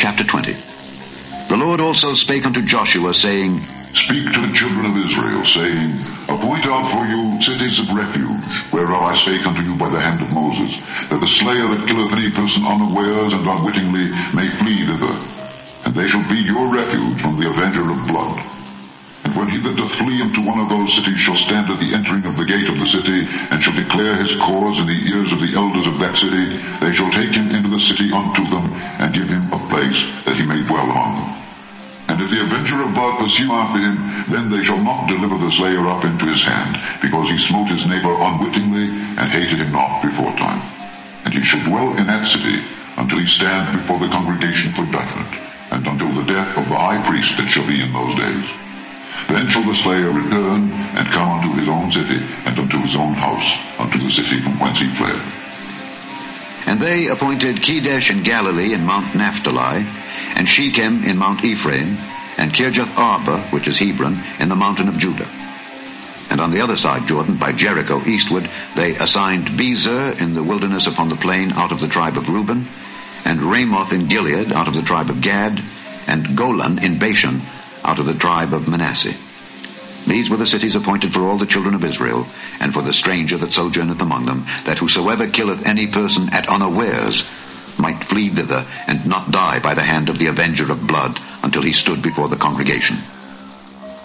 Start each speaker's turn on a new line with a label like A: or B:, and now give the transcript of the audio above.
A: Chapter 20. The Lord also spake unto Joshua, saying,
B: Speak to the children of Israel, saying, Appoint out for you cities of refuge, whereof I spake unto you by the hand of Moses, that the slayer that killeth any person unawares and unwittingly may flee thither. And they shall be your refuge from the avenger of blood. And when he that doth flee into one of those cities shall stand at the entering of the gate of the city, and shall declare his cause in the ears of the elders of that city, they shall take him into the city unto them, and give him a place that he may dwell among them. And if the avenger of blood pursue after him, then they shall not deliver the slayer up into his hand, because he smote his neighbor unwittingly, and hated him not beforetime. And he shall dwell in that city, until he stand before the congregation for judgment, and until the death of the high priest that shall be in those days. Then shall the slayer return, and come unto his own city, and unto his own house, unto the city from whence he fled.
A: And they appointed Kedesh in Galilee in Mount Naphtali, and Shechem in Mount Ephraim, and Kirjath Arba, which is Hebron, in the mountain of Judah. And on the other side Jordan, by Jericho eastward, they assigned Bezer in the wilderness upon the plain out of the tribe of Reuben, and Ramoth in Gilead out of the tribe of Gad, and Golan in Bashan out of the tribe of Manasseh. These were the cities appointed for all the children of Israel, and for the stranger that sojourneth among them, that whosoever killeth any person at unawares might flee thither, and not die by the hand of the avenger of blood, until he stood before the congregation.